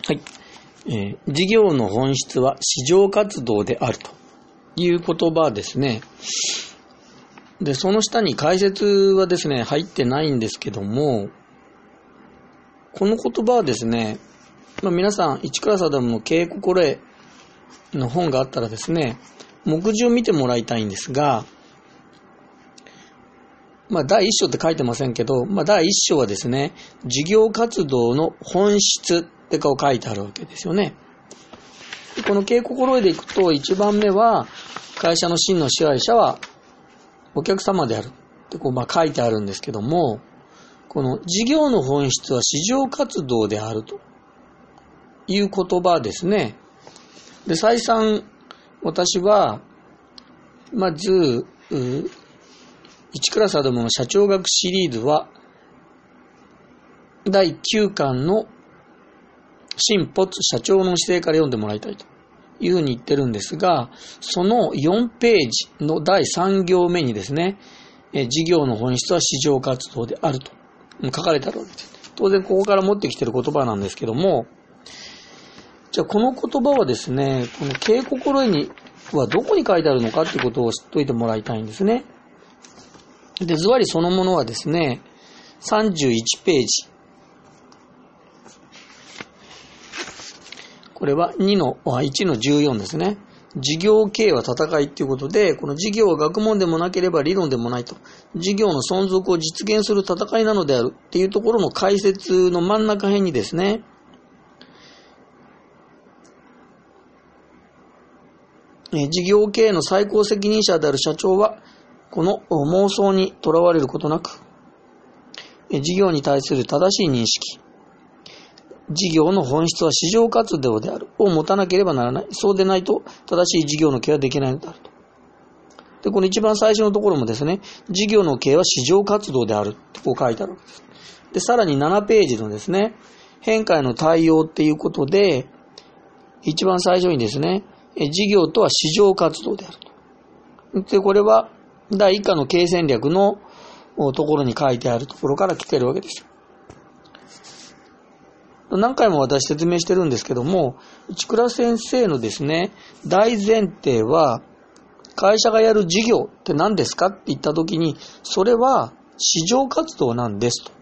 はい。事業の本質は市場活動であるという言葉ですね。で、その下に解説はですね、入ってないんですけども、この言葉はですね、皆さん、市倉定の経営心得の本があったらですね、目次を見てもらいたいんですが、第一章って書いてませんけど、第一章はですね、事業活動の本質って書いてあるわけですよね。この経営心得でいくと、1番目は、会社の真の支配者はお客様であるって書いてあるんですけども、この事業の本質は市場活動であるという言葉ですね。で、再三、私は、まず、市倉定の社長学シリーズは、第9巻の新発社長の姿勢から読んでもらいたいというふうに言ってるんですが、その4ページの第3行目にですね、事業の本質は市場活動であると書かれてあるわけです。当然ここから持ってきている言葉なんですけども、じゃあこの言葉はですね、この経営心得にはどこに書いてあるのかっていうことを知っておいてもらいたいんですね。で、ズバリそのものはですね、31ページ。これは1の14ですね。事業経営は戦いっていうことで、この事業は学問でもなければ理論でもないと。事業の存続を実現する戦いなのであるっていうところの解説の真ん中辺にですね、事業経営の最高責任者である社長は、この妄想にとらわれることなく、事業に対する正しい認識、事業の本質は市場活動であるを持たなければならない。そうでないと正しい事業の経営はできないのであると。で、この一番最初のところもですね、事業の経営は市場活動であるって書いてあるわけです。で、さらに7ページのですね、変化への対応っていうことで、一番最初にですね、事業とは市場活動であると。で、これは第1課の経営戦略のところに書いてあるところから来てるわけですよ。何回も私説明してるんですけども、市倉先生のですね、大前提は、会社がやる事業って何ですかって言ったときに、それは市場活動なんですと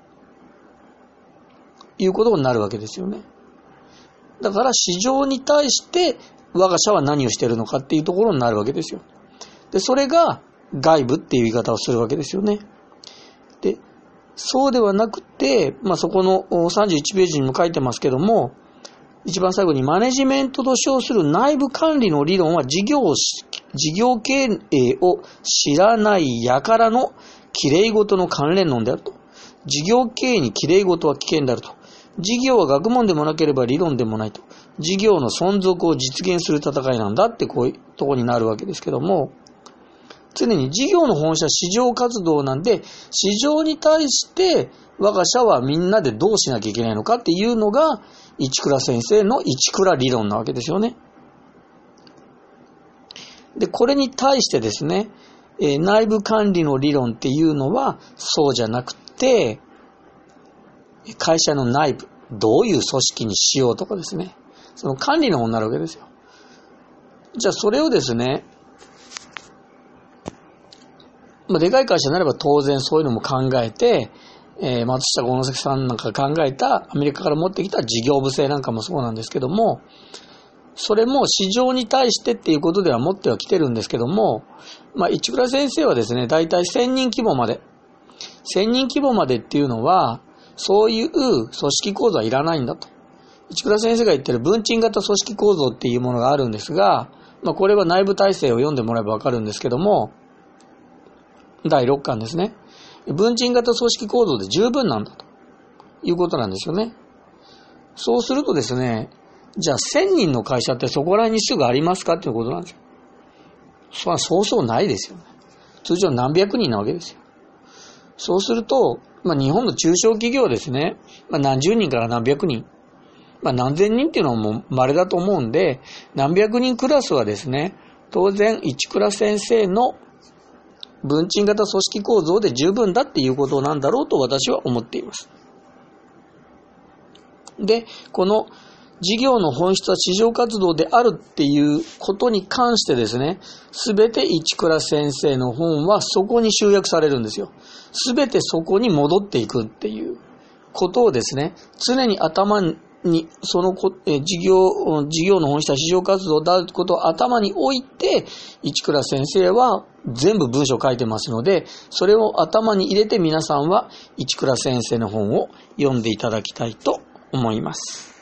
いうことになるわけですよね。だから市場に対して我が社は何をしているのかっていうところになるわけですよ。で、それが外部っていう言い方をするわけですよね。で、そうではなくて、そこの31ページにも書いてますけども、一番最後にマネジメントと称する内部管理の理論は事業経営を知らない輩の綺麗事の関連論であると。事業経営に綺麗事は危険であると。事業は学問でもなければ理論でもないと。事業の存続を実現する戦いなんだってこういうところになるわけですけども、常に事業の本質は市場活動なんで、市場に対して我が社はみんなでどうしなきゃいけないのかっていうのが、市倉先生の市倉理論なわけですよね。で、これに対してですね、内部管理の理論っていうのはそうじゃなくて、会社の内部、どういう組織にしようとかですね、その管理の方になるわけですよ。じゃあそれをですね、でかい会社になれば当然そういうのも考えて、松下幸之助さんなんかが考えたアメリカから持ってきた事業部制なんかもそうなんですけども、それも市場に対してっていうことでは持ってはきてるんですけども、市倉先生はですね、だいたい1000人規模までっていうのは、そういう組織構造はいらないんだと。市倉先生が言ってる文鎮型組織構造っていうものがあるんですが、これは内部体制を読んでもらえばわかるんですけども、第6巻ですね。文鎮型組織構造で十分なんだということなんですよね。そうするとですね、じゃあ1000人の会社ってそこら辺にすぐありますかっていうことなんですよ。そうそうないですよね。通常何百人なわけですよ。そうすると、日本の中小企業ですね、何十人から何百人、何千人っていうのはもう稀だと思うんで、何百人クラスはですね、当然市倉先生の文鎮型組織構造で十分だっていうことなんだろうと私は思っています。で、この事業の本質は市場活動であるっていうことに関してですね、すべて市倉先生の本はそこに集約されるんですよ。すべてそこに戻っていくっていうことをですね、常に頭に、その事業の本質は市場活動であることを頭に置いて、市倉先生は全部文章を書いてますので、それを頭に入れて皆さんは市倉先生の本を読んでいただきたいと思います。